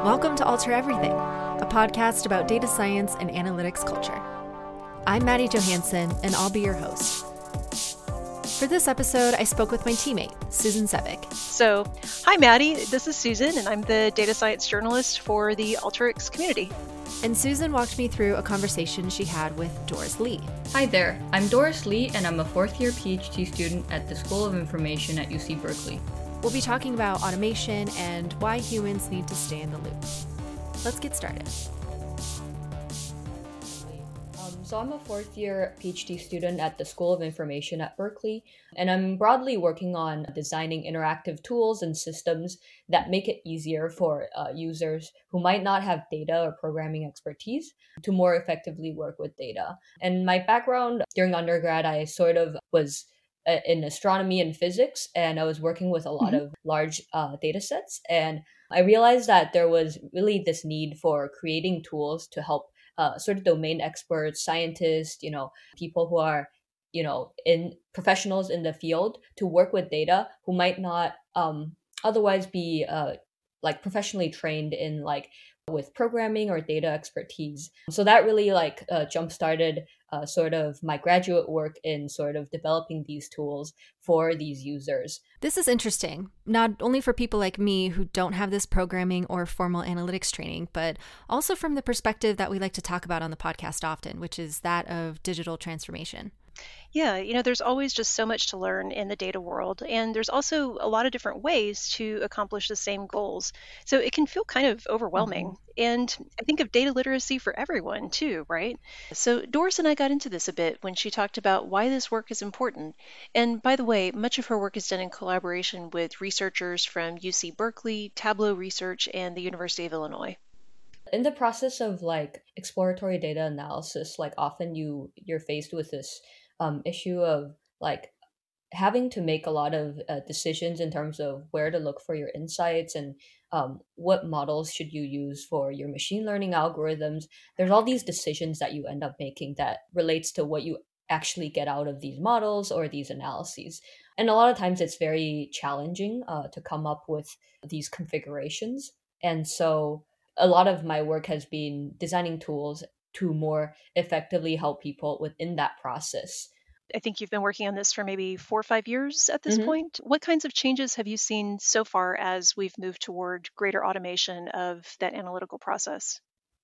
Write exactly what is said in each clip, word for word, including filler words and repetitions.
Welcome to Alter Everything, a podcast about data science and analytics culture. I'm Maddie Johansson, and I'll be your host. For this episode, I spoke with my teammate, Susan Sevick. So, hi Maddie, this is Susan, and I'm the data science journalist for the Alteryx community. And Susan walked me through a conversation she had with Doris Lee. Hi there, I'm Doris Lee, and I'm a fourth year PhD student at the School of Information at U C Berkeley. We'll be talking about automation and why humans need to stay in the loop. Let's get started. Um, so I'm a fourth year PhD student at the School of Information at Berkeley, and I'm broadly working on designing interactive tools and systems that make it easier for uh, users who might not have data or programming expertise to more effectively work with data. And my background during undergrad, I sort of was in astronomy and physics, and I was working with a lot mm-hmm. of large uh, data sets. And I realized that there was really this need for creating tools to help uh, sort of domain experts, scientists, you know, people who are, you know, in professionals in the field to work with data who might not um, otherwise be uh, like professionally trained in like with programming or data expertise. So that really like uh, jump-started uh, sort of my graduate work in sort of developing these tools for these users. This is interesting, not only for people like me who don't have this programming or formal analytics training, but also from the perspective that we like to talk about on the podcast often, which is that of digital transformation. Yeah, you know, there's always just so much to learn in the data world, and there's also a lot of different ways to accomplish the same goals. So it can feel kind of overwhelming. Mm-hmm. And I think of data literacy for everyone too, right? So Doris and I got into this a bit when she talked about why this work is important. And by the way, much of her work is done in collaboration with researchers from U C Berkeley, Tableau Research, and the University of Illinois. In the process of like exploratory data analysis, like often you you're faced with this um, issue of like having to make a lot of uh, decisions in terms of where to look for your insights and um, what models should you use for your machine learning algorithms. There's all these decisions that you end up making that relates to what you actually get out of these models or these analyses. And a lot of times it's very challenging uh, to come up with these configurations. And so a lot of my work has been designing tools to more effectively help people within that process. I think you've been working on this for maybe four or five years at this Mm-hmm. point. What kinds of changes have you seen so far as we've moved toward greater automation of that analytical process?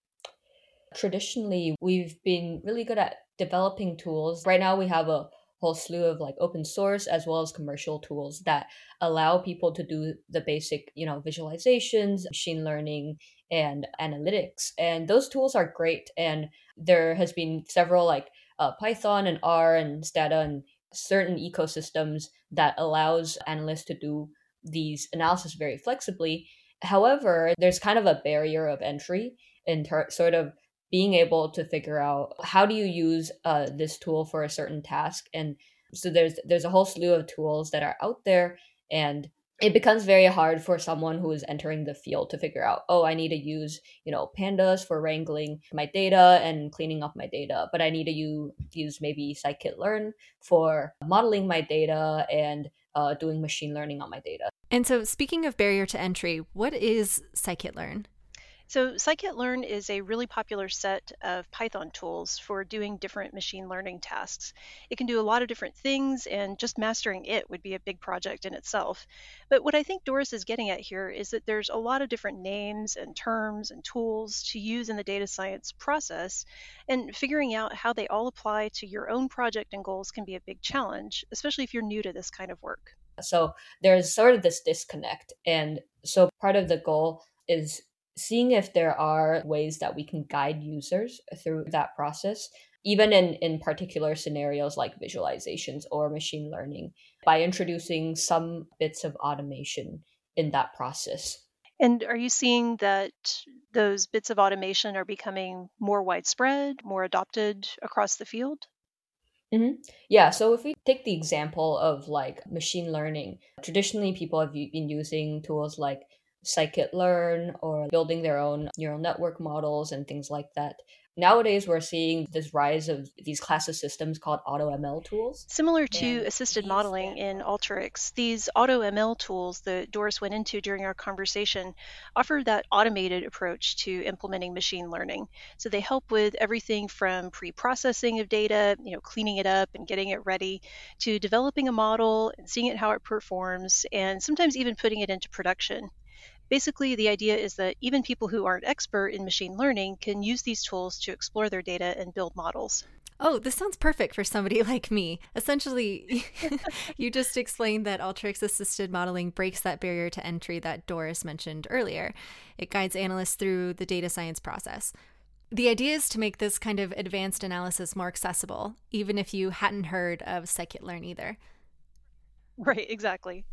Traditionally, we've been really good at developing tools. Right now, we have a whole slew of like open source as well as commercial tools that allow people to do the basic, you know, visualizations, machine learning, and analytics. And those tools are great. And there has been several like uh, Python and R and Stata and certain ecosystems that allows analysts to do these analysis very flexibly. However, there's kind of a barrier of entry in ter- sort of being able to figure out how do you use uh, this tool for a certain task. And so there's there's a whole slew of tools that are out there, and it becomes very hard for someone who is entering the field to figure out, oh, I need to use, you know, pandas for wrangling my data and cleaning up my data, but I need to use, use maybe scikit-learn for modeling my data and uh, doing machine learning on my data. And so speaking of barrier to entry, what is scikit-learn? So scikit-learn is a really popular set of Python tools for doing different machine learning tasks. It can do a lot of different things, and just mastering it would be a big project in itself. But what I think Doris is getting at here is that there's a lot of different names and terms and tools to use in the data science process, and figuring out how they all apply to your own project and goals can be a big challenge, especially if you're new to this kind of work. So there's sort of this disconnect. And so part of the goal is seeing if there are ways that we can guide users through that process, even in, in particular scenarios like visualizations or machine learning, by introducing some bits of automation in that process. And are you seeing that those bits of automation are becoming more widespread, more adopted across the field? Mm-hmm. Yeah, so if we take the example of like machine learning, traditionally people have been using tools like scikit-learn or building their own neural network models and things like that. nowadays we're seeing this rise of these class of systems called AutoML tools. Similar to And assisted these modeling stand in for Alteryx, these auto M L tools that Doris went into during our conversation offer that automated approach to implementing machine learning. So they help with everything from pre-processing of data, you know, cleaning it up and getting it ready, to developing a model and seeing it how it performs, and sometimes even putting it into production. Basically, the idea is that even people who aren't expert in machine learning can use these tools to explore their data and build models. Oh, this sounds perfect for somebody like me. Essentially, you just explained that Alteryx assisted modeling breaks that barrier to entry that Doris mentioned earlier. It guides analysts through the data science process. The idea is to make this kind of advanced analysis more accessible, even if you hadn't heard of scikit-learn either. Right, exactly.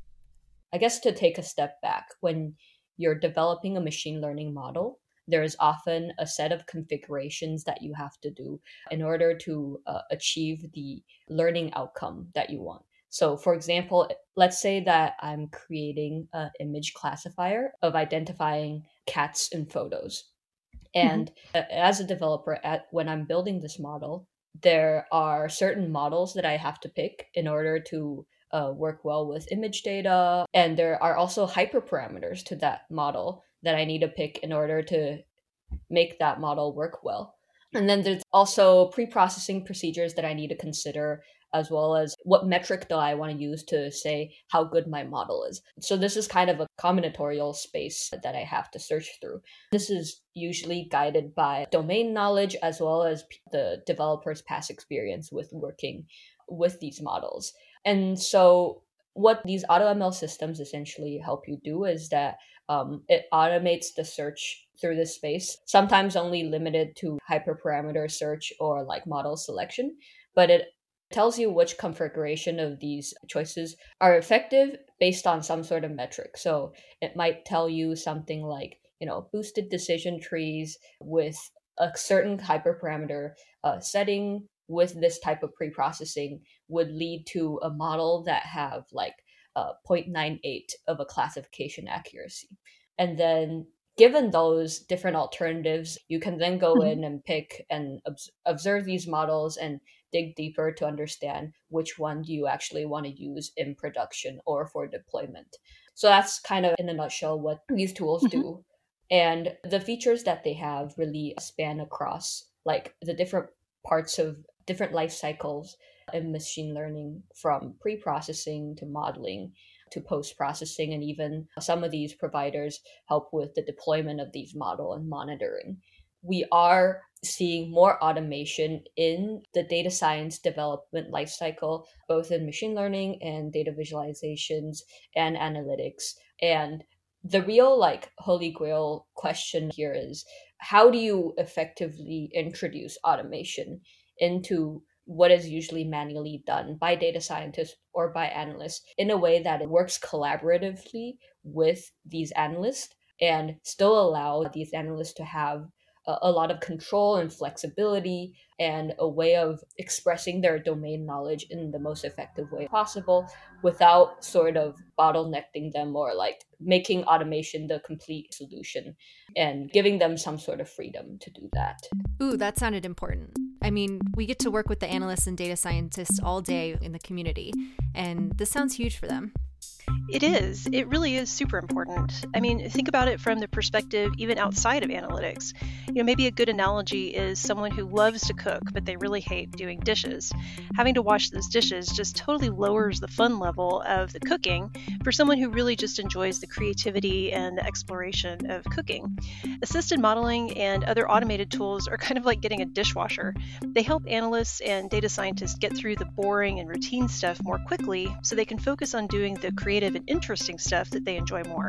I guess to take a step back, when you're developing a machine learning model, there is often a set of configurations that you have to do in order to uh, achieve the learning outcome that you want. So, for example, let's say that I'm creating an image classifier of identifying cats in photos. And uh, as a developer, at, when I'm building this model, there are certain models that I have to pick in order to uh, work well with image data. And there are also hyperparameters to that model that I need to pick in order to make that model work well. And then there's also pre-processing procedures that I need to consider, as well as what metric do I want to use to say how good my model is. So this is kind of a combinatorial space that I have to search through. This is usually guided by domain knowledge as well as the developer's past experience with working with these models. And so what these AutoML systems essentially help you do is that um, it automates the search through this space, sometimes only limited to hyperparameter search or like model selection, but it tells you which configuration of these choices are effective based on some sort of metric. So it might tell you something like, you know, boosted decision trees with a certain hyperparameter uh, setting with this type of pre-processing would lead to a model that have like uh, zero point nine eight of a classification accuracy. And then given those different alternatives, you can then go Mhm. in and pick and ob- observe these models and dig deeper to understand which one do you actually want to use in production or for deployment. So that's kind of in a nutshell what these tools Mhm. do. And the features that they have really span across like the different parts of different life cycles in machine learning, from pre-processing to modeling to post-processing, and even some of these providers help with the deployment of these model and monitoring. We are seeing more automation in the data science development lifecycle, both in machine learning and data visualizations and analytics. And the real like holy grail question here is, how do you effectively introduce automation into what is usually manually done by data scientists or by analysts in a way that it works collaboratively with these analysts and still allow these analysts to have a, a lot of control and flexibility and a way of expressing their domain knowledge in the most effective way possible without sort of bottlenecking them or like making automation the complete solution, and giving them some sort of freedom to do that. Ooh, that sounded important. I mean, we get to work with the analysts and data scientists all day in the community, and this sounds huge for them. It is. It really is super important. I mean, think about it from the perspective even outside of analytics. You know, maybe a good analogy is someone who loves to cook, but they really hate doing dishes. Having to wash those dishes just totally lowers the fun level of the cooking for someone who really just enjoys the creativity and the exploration of cooking. Assisted modeling and other automated tools are kind of like getting a dishwasher. They help analysts and data scientists get through the boring and routine stuff more quickly so they can focus on doing the creative and interesting stuff that they enjoy more.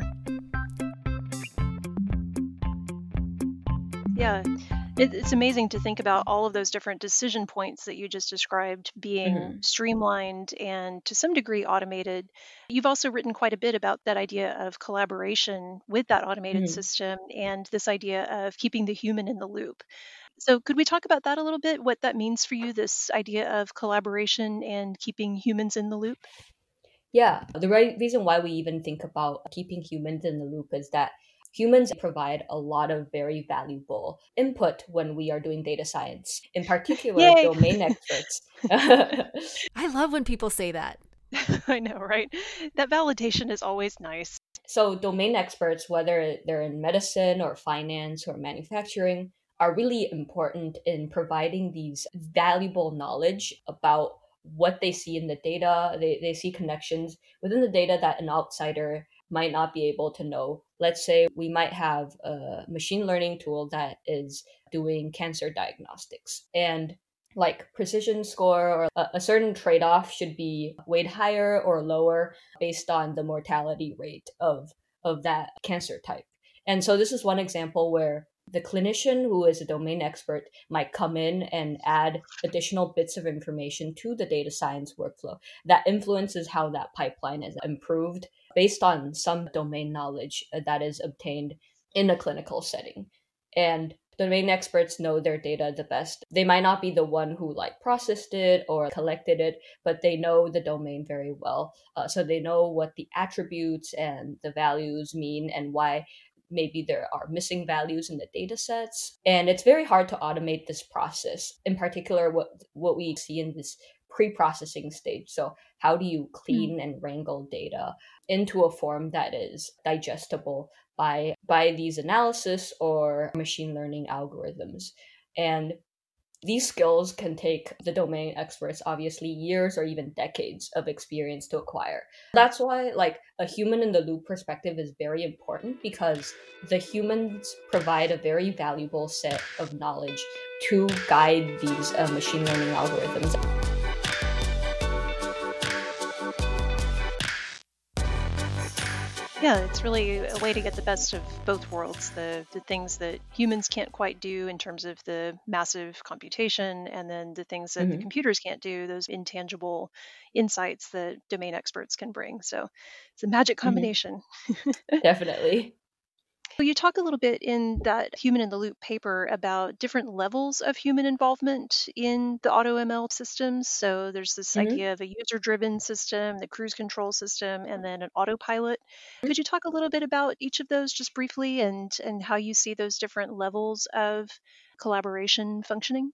Yeah, it, it's amazing to think about all of those different decision points that you just described being Mm-hmm. streamlined and to some degree automated. You've also written quite a bit about that idea of collaboration with that automated Mm-hmm. system and this idea of keeping the human in the loop. So, could we talk about that a little bit? What that means for you, this idea of collaboration and keeping humans in the loop? Yeah, the right reason why we even think about keeping humans in the loop is that humans provide a lot of very valuable input when we are doing data science, in particular, Yay! domain experts. I love when people say that. I know, right? That validation is always nice. So domain experts, whether they're in medicine or finance or manufacturing, are really important in providing these valuable knowledge about what they see in the data. They, they see connections within the data that an outsider might not be able to know. Let's say we might have a machine learning tool that is doing cancer diagnostics, and like precision score or a, a certain trade-off should be weighed higher or lower based on the mortality rate of, of that cancer type. And so this is one example where the clinician who is a domain expert might come in and add additional bits of information to the data science workflow that influences how that pipeline is improved based on some domain knowledge that is obtained in a clinical setting. And domain experts know their data the best. They might not be the one who like processed it or collected it, but they know the domain very well. Uh, so they know what the attributes and the values mean and why maybe there are missing values in the data sets. And it's very hard to automate this process, in particular, what, what we see in this pre-processing stage. So how do you clean mm. and wrangle data into a form that is digestible by by these analysis or machine learning algorithms? And these skills can take the domain experts obviously years or even decades of experience to acquire. That's why like a human in the loop perspective is very important, because the humans provide a very valuable set of knowledge to guide these uh, machine learning algorithms. Yeah, it's really a way to get the best of both worlds, the, the things that humans can't quite do in terms of the massive computation, and then the things that mm-hmm. the computers can't do, those intangible insights that domain experts can bring. So it's a magic combination. Mm-hmm. Definitely. You talk a little bit in that Human in the Loop paper about different levels of human involvement in the AutoML systems. So there's this mm-hmm. idea of a user-driven system, the cruise control system, and then an autopilot. Mm-hmm. Could you talk a little bit about each of those just briefly, and, and how you see those different levels of collaboration functioning?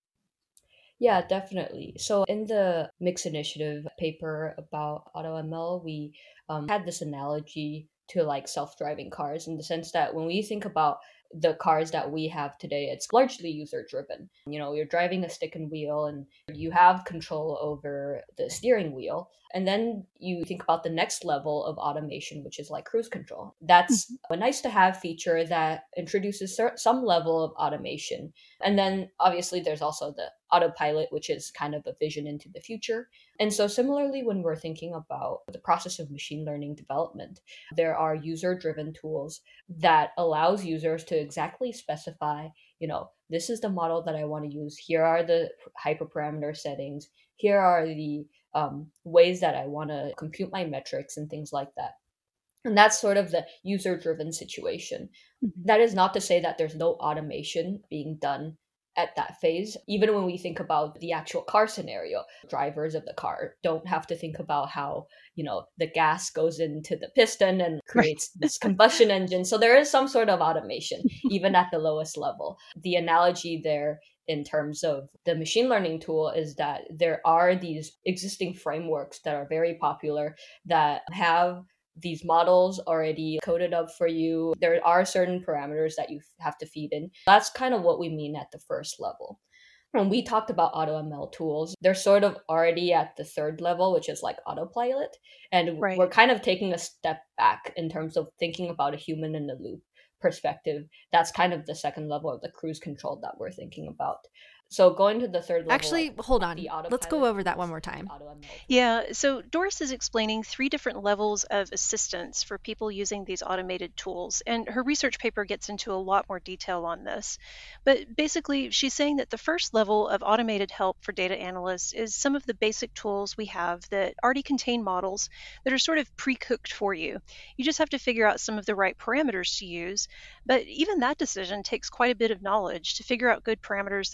Yeah, definitely. So in the Mix Initiative paper about AutoML, we um, had this analogy to like self-driving cars, in the sense that when we think about the cars that we have today, it's largely user-driven. You know, you're driving a stick and wheel and you have control over the steering wheel. And then you think about the next level of automation, which is like cruise control. That's mm-hmm. a nice to have feature that introduces some level of automation. And then obviously there's also the autopilot, which is kind of a vision into the future. And so similarly, when we're thinking about the process of machine learning development, there are user-driven tools that allows users to exactly specify, you know, this is the model that I want to use. Here are the hyperparameter settings. Here are the um, ways that I want to compute my metrics and things like that. And that's sort of the user-driven situation. Mm-hmm. That is not to say that there's no automation being done at that phase. Even when we think about the actual car scenario, drivers of the car don't have to think about how, you know, the gas goes into the piston and creates right. this combustion engine. So there is some sort of automation, even at the lowest level. The analogy there in terms of the machine learning tool is that there are these existing frameworks that are very popular that have these models already coded up for you. There are certain parameters that you have to feed in. That's kind of what we mean at the first level. When we talked about AutoML tools, they're sort of already at the third level, which is like autopilot. And right. we're kind of taking a step back in terms of thinking about a human in the loop perspective. That's kind of the second level of the cruise control that we're thinking about. So going to the third level. Actually, like hold on. Let's go over that one more time. Yeah. So Doris is explaining three different levels of assistance for people using these automated tools. And her research paper gets into a lot more detail on this. But basically, she's saying that the first level of automated help for data analysts is some of the basic tools we have that already contain models that are sort of pre-cooked for you. You just have to figure out some of the right parameters to use. But even that decision takes quite a bit of knowledge to figure out good parameters that will generate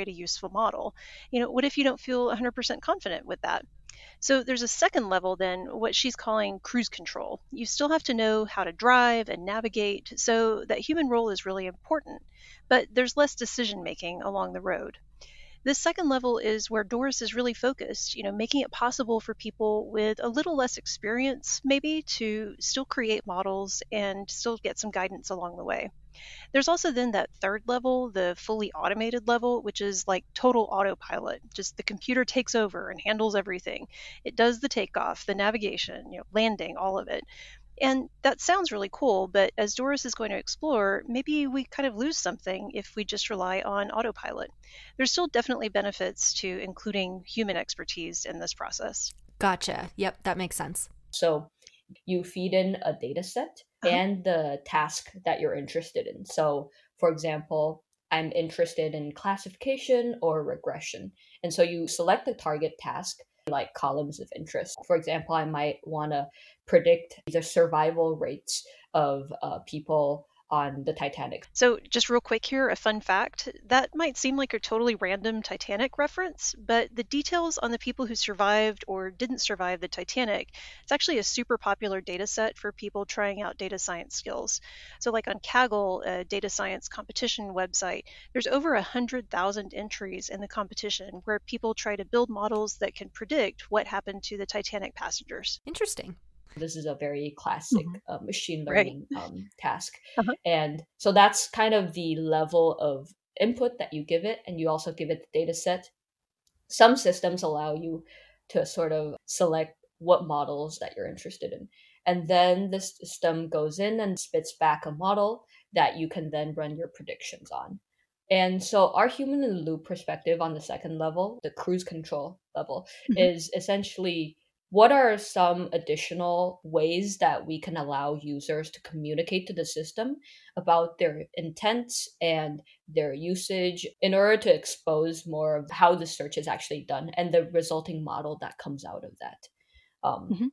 generate a useful model? You know, what if you don't feel one hundred percent confident with that? So there's a second level, then, what she's calling cruise control. You still have to know how to drive and navigate, so that human role is really important, but there's less decision making along the road. This second level is where Doris is really focused, you know, making it possible for people with a little less experience, maybe, to still create models and still get some guidance along the way. There's also then that third level, the fully automated level, which is like total autopilot. Just the computer takes over and handles everything. It does the takeoff, the navigation, you know, landing, all of it. And that sounds really cool, but as Doris is going to explore, maybe we kind of lose something if we just rely on autopilot. There's still definitely benefits to including human expertise in this process. Gotcha. Yep, that makes sense. So you feed in a data set Uh-huh. and the task that you're interested in. So, for example, I'm interested in classification or regression. And so you select the target task, like columns of interest. For example, I might want to predict the survival rates of uh, people on the Titanic. So, just real quick here, a fun fact. That might seem like a totally random Titanic reference, but the details on the people who survived or didn't survive the Titanic, it's actually a super popular data set for people trying out data science skills. So, like on Kaggle, a data science competition website, there's over one hundred thousand entries in the competition where people try to build models that can predict what happened to the Titanic passengers. Interesting. This is a very classic Mhm. uh, machine Right. learning um, task. Uh-huh. And so that's kind of the level of input that you give it, and you also give it the data set. Some systems allow you to sort of select what models that you're interested in. And then the system goes in and spits back a model that you can then run your predictions on. And so our human in the loop perspective on the second level, the cruise control level, Mhm. is essentially what are some additional ways that we can allow users to communicate to the system about their intents and their usage in order to expose more of how the search is actually done and the resulting model that comes out of that. Um, Mhm.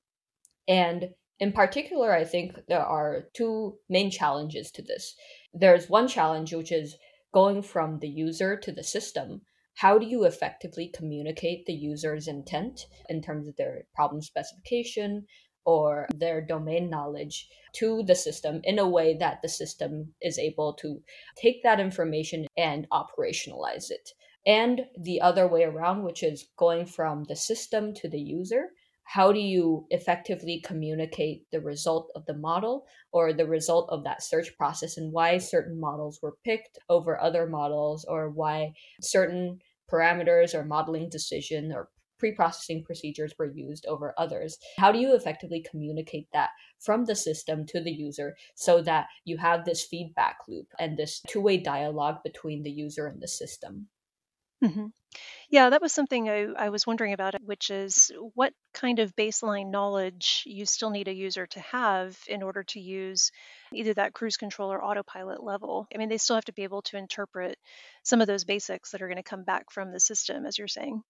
and in particular, I think there are two main challenges to this. There's one challenge, which is going from the user to the system. How do you effectively communicate the user's intent in terms of their problem specification or their domain knowledge to the system in a way that the system is able to take that information and operationalize it? And the other way around, which is going from the system to the user. How do you effectively communicate the result of the model or the result of that search process and why certain models were picked over other models or why certain parameters or modeling decision or pre-processing procedures were used over others? How do you effectively communicate that from the system to the user so that you have this feedback loop and this two-way dialogue between the user and the system? Mhm. Yeah, that was something I, I was wondering about, which is what kind of baseline knowledge you still need a user to have in order to use either that cruise control or autopilot level. I mean, they still have to be able to interpret some of those basics that are going to come back from the system, as you're saying.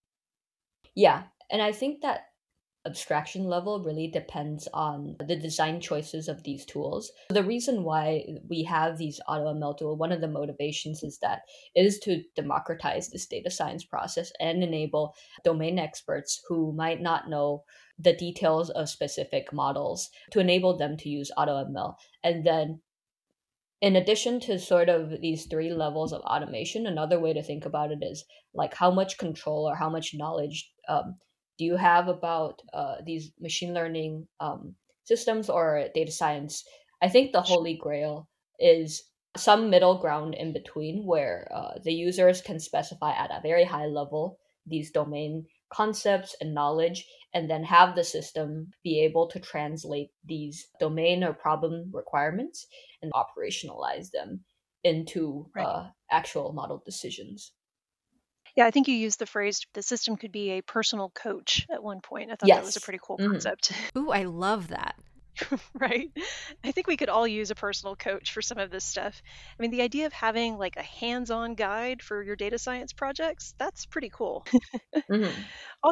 Yeah, and I think that abstraction level really depends on the design choices of these tools. The reason why we have these AutoML tools, one of the motivations is that it is to democratize this data science process and enable domain experts who might not know the details of specific models to enable them to use AutoML. And then in addition to sort of these three levels of automation, another way to think about it is like how much control or how much knowledge um, do you have about uh, these machine learning um, systems or data science? I think the holy grail is some middle ground in between where uh, the users can specify at a very high level these domain concepts and knowledge, and then have the system be able to translate these domain or problem requirements and operationalize them into Right. uh, actual model decisions. Yeah, I think you used the phrase the system could be a personal coach at one point. I thought that was a Yes. pretty cool Mhm. concept. Ooh, I love that. Right? I think we could all use a personal coach for some of this stuff. I mean, the idea of having like a hands on guide for your data science projects, that's pretty cool. Mhm. Awesome.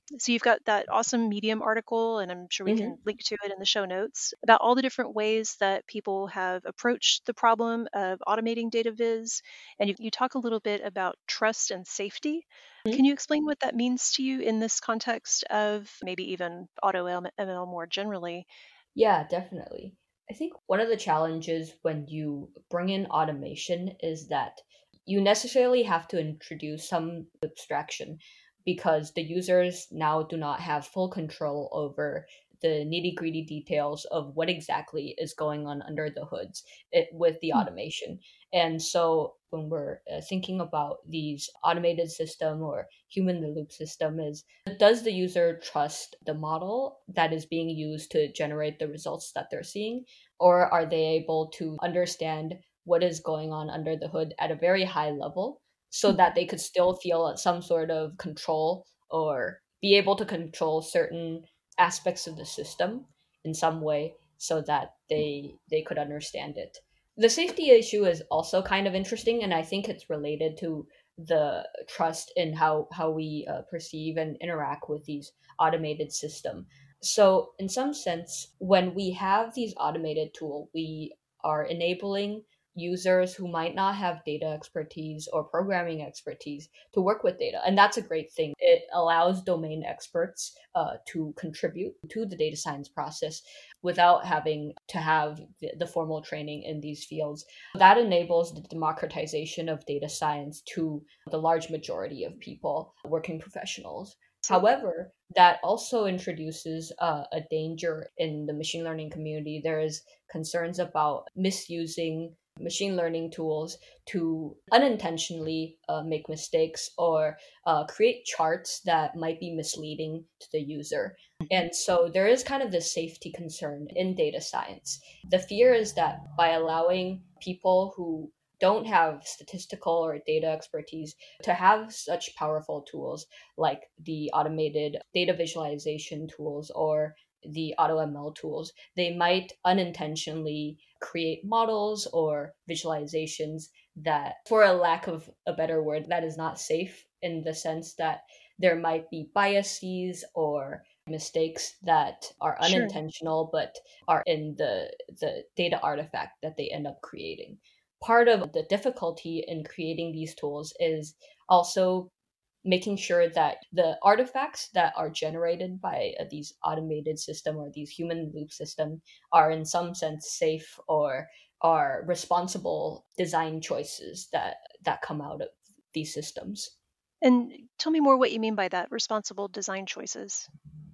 So you've got that awesome Medium article, and I'm sure we Hmm. can link to it in the show notes, about all the different ways that people have approached the problem of automating data viz. And you, you talk a little bit about trust and safety. Can you explain what that means to you in this context of maybe even auto M L more generally? Yeah, definitely. I think one of the challenges when you bring in automation is that you necessarily have to introduce some abstraction because the users now do not have full control over the nitty gritty details of what exactly is going on under the hoods it, with the Hmm. automation. And so when we're uh, thinking about these automated system or human in the loop system is, does the user trust the model that is being used to generate the results that they're seeing? Or are they able to understand what is going on under the hood at a very high level so that they could still feel some sort of control or be able to control certain aspects of the system in some way so that they they could understand it. The safety issue is also kind of interesting, and I think it's related to the trust in how how we uh, perceive and interact with these automated system. So in some sense, when we have these automated tool, we are enabling users who might not have data expertise or programming expertise to work with data, and that's a great thing. It allows domain experts uh, to contribute to the data science process without having to have the, the formal training in these fields. That enables the democratization of data science to the large majority of people, working professionals. Absolutely. However, that also introduces uh, a danger in the machine learning community. There is concerns about misusing machine learning tools to unintentionally uh, make mistakes or uh, create charts that might be misleading to the user. And so there is kind of this safety concern in data science. The fear is that by allowing people who don't have statistical or data expertise to have such powerful tools like the automated data visualization tools or the AutoML tools, they might unintentionally create models or visualizations that, for a lack of a better word, that is not safe in the sense that there might be biases or mistakes that are Sure. unintentional but are in the the data artifact that they end up creating. Part of the difficulty in creating these tools is also making sure that the artifacts that are generated by uh, these automated system or these human loop system are in some sense safe or are responsible design choices that that come out of these systems. And tell me more what you mean by that, responsible design choices.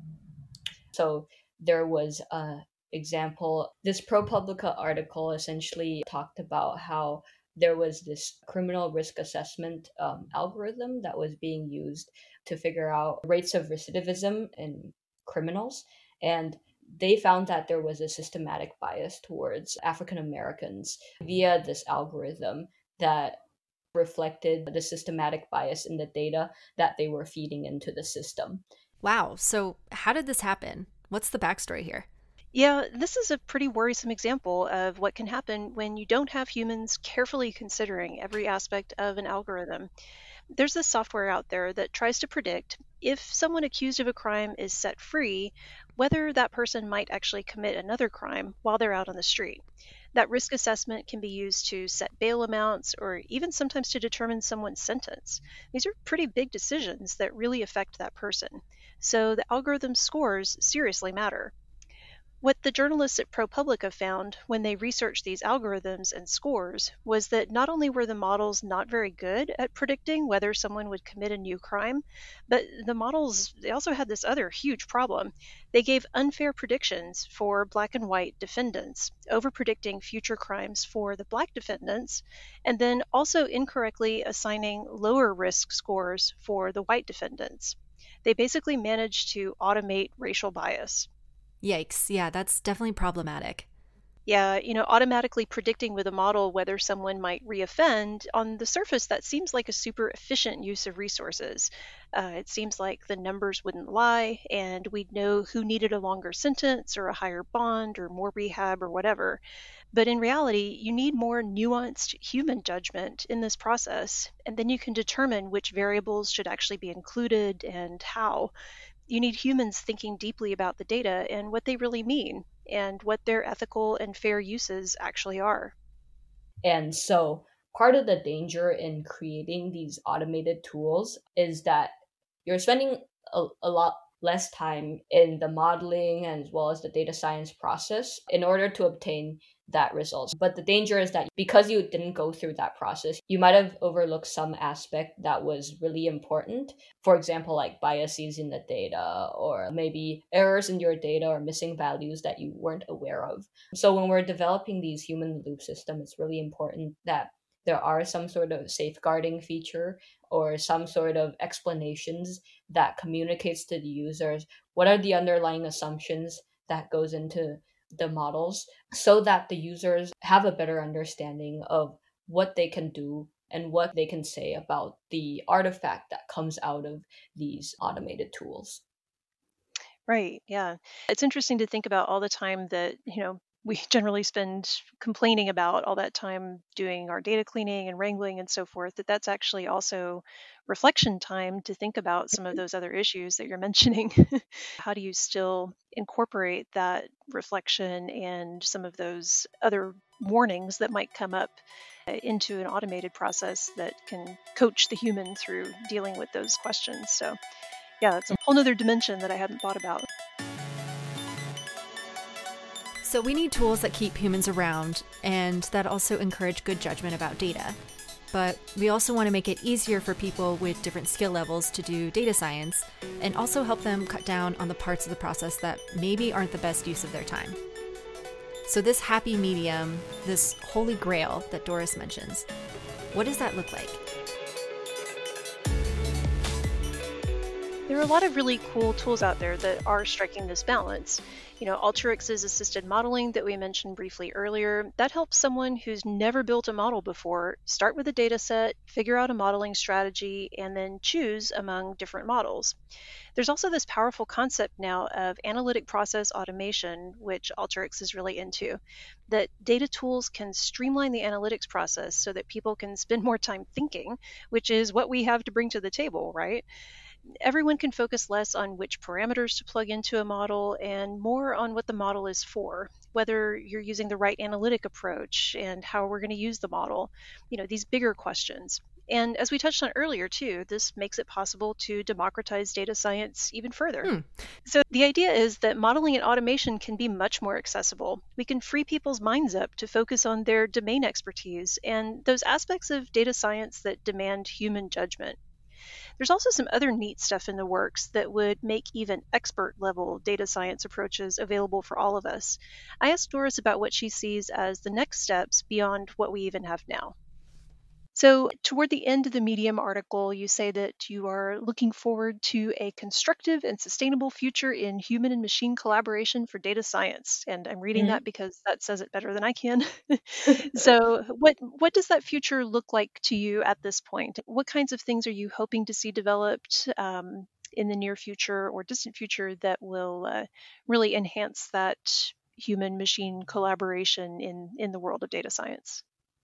So there was a example, this ProPublica article essentially talked about how there was this criminal risk assessment um, algorithm that was being used to figure out rates of recidivism in criminals. And they found that there was a systematic bias towards African Americans via this algorithm that reflected the systematic bias in the data that they were feeding into the system. Wow. So, how did this happen? What's the backstory here? Yeah, this is a pretty worrisome example of what can happen when you don't have humans carefully considering every aspect of an algorithm. There's this software out there that tries to predict if someone accused of a crime is set free, whether that person might actually commit another crime while they're out on the street. That risk assessment can be used to set bail amounts or even sometimes to determine someone's sentence. These are pretty big decisions that really affect that person. So the algorithm scores seriously matter. What the journalists at ProPublica found when they researched these algorithms and scores was that not only were the models not very good at predicting whether someone would commit a new crime, but the models, they also had this other huge problem. They gave unfair predictions for black and white defendants, over predicting future crimes for the black defendants, and then also incorrectly assigning lower risk scores for the white defendants. They basically managed to automate racial bias. Yikes. Yeah, that's definitely problematic. Yeah, you know, automatically predicting with a model whether someone might reoffend, on the surface, that seems like a super efficient use of resources. Uh, it seems like the numbers wouldn't lie, and we'd know who needed a longer sentence or a higher bond or more rehab or whatever. But in reality, you need more nuanced human judgment in this process, and then you can determine which variables should actually be included and how. You need humans thinking deeply about the data and what they really mean and what their ethical and fair uses actually are. And so part of the danger in creating these automated tools is that you're spending a, a lot less time in the modeling as well as the data science process in order to obtain that results. But the danger is that because you didn't go through that process, you might have overlooked some aspect that was really important. For example, like biases in the data, or maybe errors in your data or missing values that you weren't aware of. So when we're developing these human loop systems, it's really important that there are some sort of safeguarding feature or some sort of explanations that communicates to the users what are the underlying assumptions that goes into the models, so that the users have a better understanding of what they can do and what they can say about the artifact that comes out of these automated tools. Right. Yeah. It's interesting to think about all the time that, you know, we generally spend complaining about all that time doing our data cleaning and wrangling and so forth, that that's actually also reflection time to think about some of those other issues that you're mentioning. How do you still incorporate that reflection and some of those other warnings that might come up uh, into an automated process that can coach the human through dealing with those questions? So, yeah, it's a whole nother dimension that I hadn't thought about. So we need tools that keep humans around and that also encourage good judgment about data. But we also want to make it easier for people with different skill levels to do data science and also help them cut down on the parts of the process that maybe aren't the best use of their time. So this happy medium, this holy grail that Doris mentions, what does that look like? There are a lot of really cool tools out there that are striking this balance. You know, Alteryx's assisted modeling that we mentioned briefly earlier, that helps someone who's never built a model before start with a data set, figure out a modeling strategy, and then choose among different models. There's also this powerful concept now of analytic process automation, which Alteryx is really into, that data tools can streamline the analytics process so that people can spend more time thinking, which is what we have to bring to the table, right? Everyone can focus less on which parameters to plug into a model and more on what the model is for, whether you're using the right analytic approach and how we're going to use the model, you know, these bigger questions. And as we touched on earlier, too, this makes it possible to democratize data science even further. Hmm. So the idea is that modeling and automation can be much more accessible. We can free people's minds up to focus on their domain expertise and those aspects of data science that demand human judgment. There's also some other neat stuff in the works that would make even expert level data science approaches available for all of us. I asked Doris about what she sees as the next steps beyond what we even have now. So, toward the end of the Medium article, you say that you are looking forward to a constructive and sustainable future in human and machine collaboration for data science. And I'm reading Mm-hmm. that because that says it better than I can. So, what what does that future look like to you at this point? What kinds of things are you hoping to see developed um, in the near future or distant future that will uh, really enhance that human machine collaboration in in the world of data science?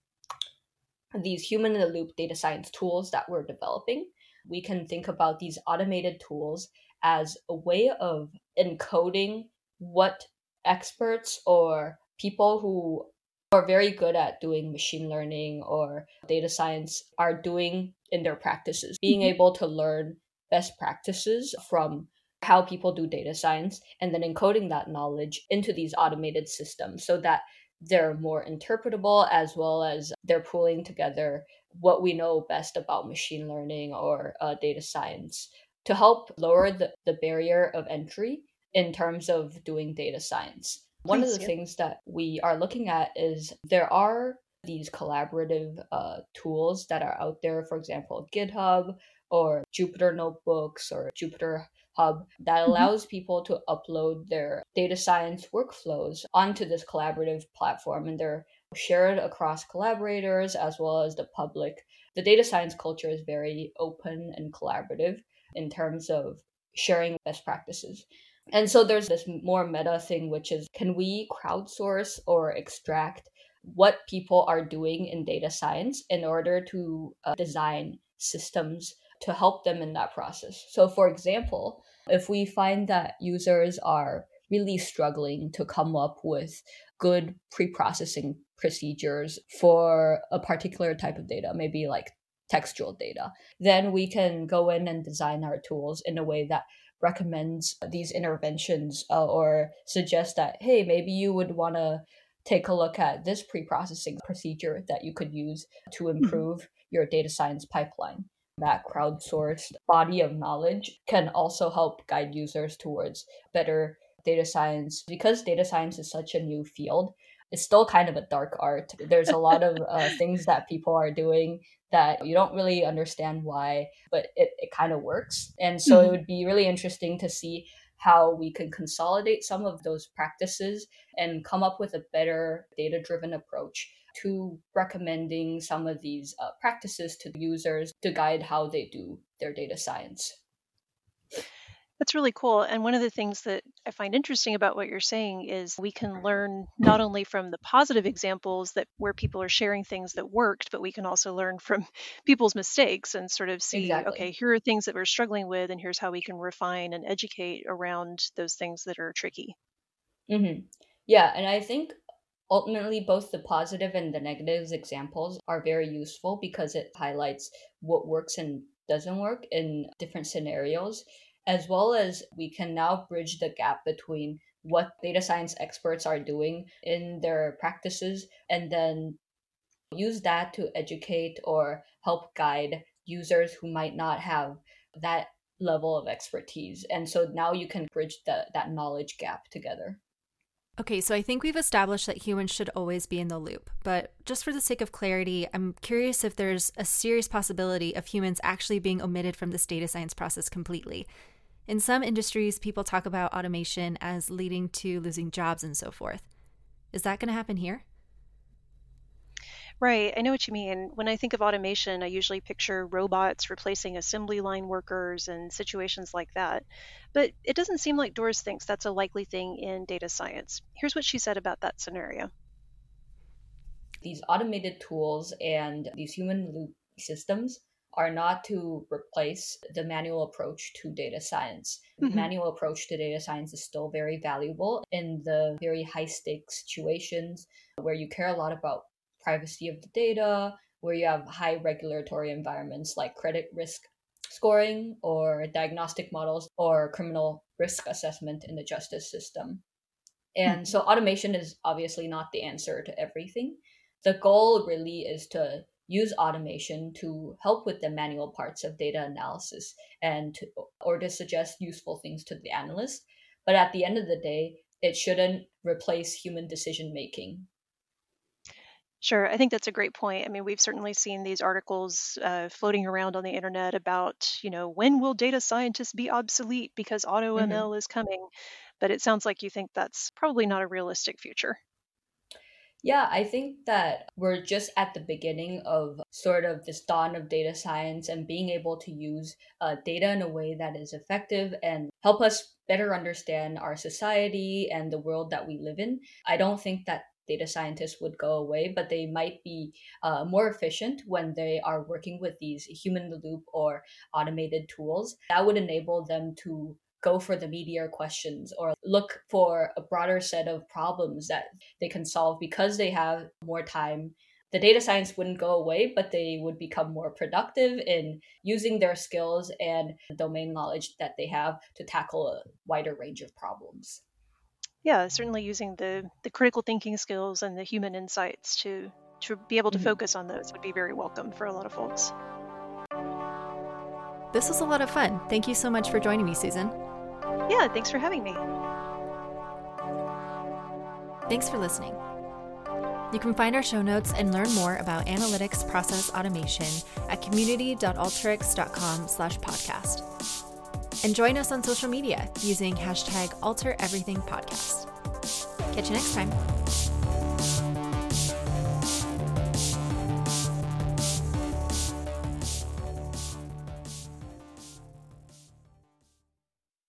These human in the loop data science tools that we're developing, we can think about these automated tools as a way of encoding what experts or people who are very good at doing machine learning or data science are doing in their practices, being Mhm. able to learn best practices from how people do data science and then encoding that knowledge into these automated systems so that they're more interpretable, as well as they're pulling together what we know best about machine learning or uh, data science to help lower the, the barrier of entry in terms of doing data science. One of Please, the yeah. things that we are looking at is there are these collaborative uh, tools that are out there, for example, GitHub or Jupyter Notebooks or Jupyter Hub, that Mhm. allows people to upload their data science workflows onto this collaborative platform, and they're shared across collaborators as well as the public. The data science culture is very open and collaborative in terms of sharing best practices. And so there's this more meta thing, which is, can we crowdsource or extract what people are doing in data science in order to uh, design systems to help them in that process? So for example, If we find that users are really struggling to come up with good pre-processing procedures for a particular type of data, maybe like textual data, then we can go in and design our tools in a way that recommends these interventions uh, or suggests that, hey, maybe you would want to take a look at this pre-processing procedure that you could use to improve mm-hmm. your data science pipeline. That crowdsourced body of knowledge can also help guide users towards better data science. Because data science is such a new field, it's still kind of a dark art. There's a lot of uh, things that people are doing that you don't really understand why, but it, it kind of works. And so mm-hmm. it would be really interesting to see how we can consolidate some of those practices and come up with a better data-driven approach to recommending some of these uh, practices to the users to guide how they do their data science. That's really cool. And one of the things that I find interesting about what you're saying is we can learn not only from the positive examples that where people are sharing things that worked, but we can also learn from people's mistakes and sort of see, exactly. okay, here are things that we're struggling with, and here's how we can refine and educate around those things that are tricky. Mm-hmm. Yeah, and I think ultimately both the positive and the negative examples are very useful because it highlights what works and doesn't work in different scenarios, as well as we can now bridge the gap between what data science experts are doing in their practices and then use that to educate or help guide users who might not have that level of expertise. And so now you can bridge the, that knowledge gap together. Okay, so I think we've established that humans should always be in the loop, but just for the sake of clarity, I'm curious if there's a serious possibility of humans actually being omitted from this data science process completely. In some industries, people talk about automation as leading to losing jobs and so forth. Is that going to happen here? Right, I know what you mean. When I think of automation, I usually picture robots replacing assembly line workers and situations like that. But it doesn't seem like Doris thinks that's a likely thing in data science. Here's what she said about that scenario. These automated tools and these human loop systems are not to replace the manual approach to data science. Mm-hmm. The manual approach to data science is still very valuable in the very high stakes situations where you care a lot about privacy of the data, where you have high regulatory environments like credit risk scoring or diagnostic models or criminal risk assessment in the justice system. And mm-hmm. so automation is obviously not the answer to everything. The goal really is to use automation to help with the manual parts of data analysis and to, or to suggest useful things to the analyst. But at the end of the day, it shouldn't replace human decision making. Sure, I think that's a great point. I mean, we've certainly seen these articles uh, floating around on the internet about, you know, when will data scientists be obsolete because auto M L mm-hmm. is coming? But it sounds like you think that's probably not a realistic future. Yeah, I think that we're just at the beginning of sort of this dawn of data science and being able to use uh, data in a way that is effective and help us better understand our society and the world that we live in. I don't think that data scientists would go away, but they might be uh, more efficient when they are working with these human-in-the-loop or automated tools. That would enable them to go for the meatier questions or look for a broader set of problems that they can solve because they have more time. The data science wouldn't go away, but they would become more productive in using their skills and domain knowledge that they have to tackle a wider range of problems. Yeah, certainly using the, the critical thinking skills and the human insights to, to be able to mm-hmm. focus on those would be very welcome for a lot of folks. This was a lot of fun. Thank you so much for joining me, Susan. Yeah, thanks for having me. Thanks for listening. You can find our show notes and learn more about analytics process automation at community.alteryx.com slash podcast. And join us on social media using hashtag AlterEverythingPodcast. Catch you next time.